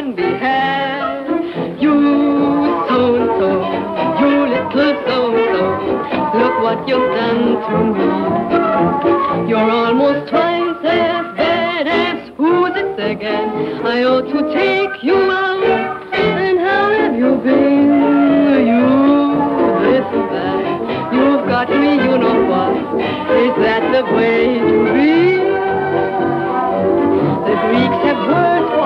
can be had. You so-and-so, you little so-and-so, look what you've done to me. You're almost twice as bad as who's it again. I ought to take you out, and how have you been? You listen back, you've got me, you know what, is that the way to be? The Greeks have words for